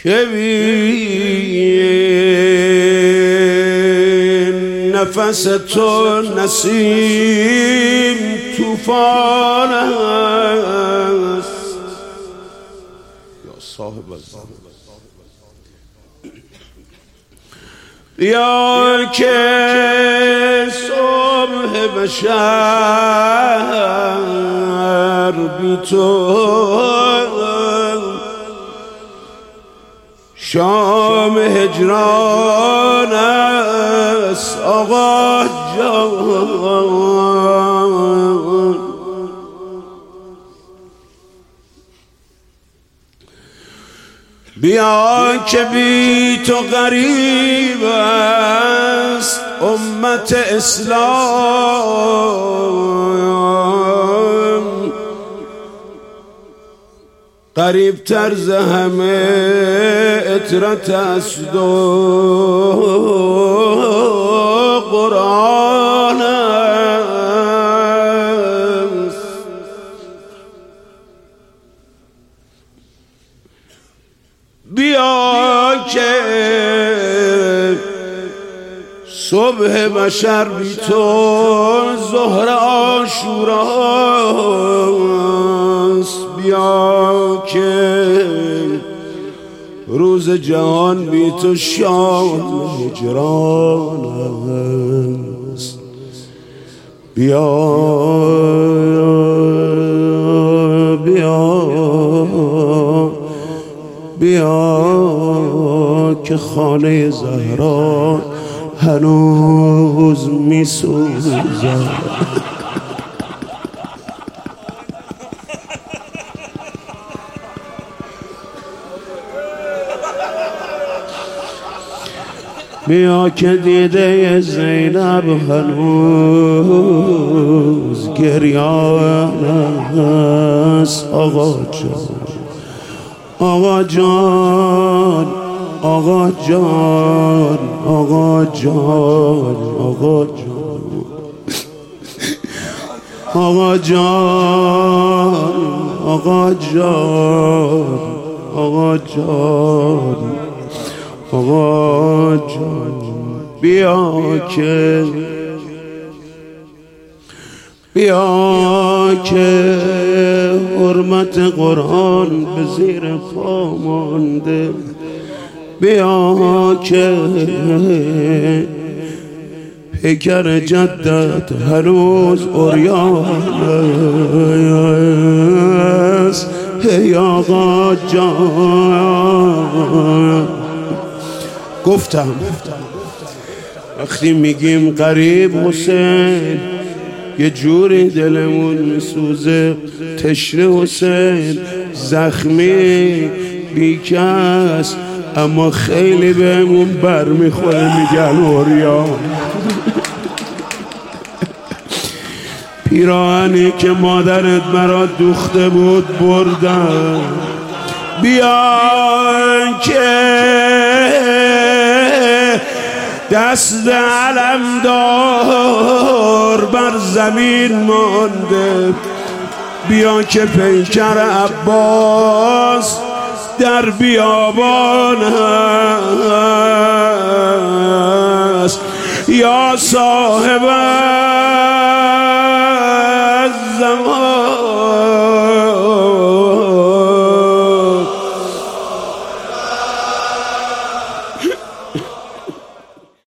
که بین نفس تو نسیم طوفان است. یا صاحب الزمان بیا که صبح بشر بی تو شام هجران است آقا جان. بیا که بی تو غریب است امت اسلام، قریب تر ز همه اطرت است و قرآن است. بیا که صبح بشر بی تو ظهر عاشوراست. بیا که روز جهان بی تو شام هجران است. بیا بیا بیا که خانه زهرا هنوز می سوزد. بیا که دیده زینب هنوز گریان است. آقا جان آقا جان آقا جان آقا جان آقا جان آقا جان آقا جان آقا جان آقا جان. بیا که حرمت قرآن به زیر پا مانده. بیا که پیکر جدت هنوز عریان است. ای آقا جان گفتم وقتی میگیم قریب حسین یه جوری دلمون میسوزه. تشنه حسین زخمی بیکس اما خیلی بهمون بر میخوره میگن عریان. پیراهنی که مادرت برات دوخته بود بردن. بیا که دست علمدار بر زمین مانده. بیا که پیکر عباس در بیابان هست. یا صاحب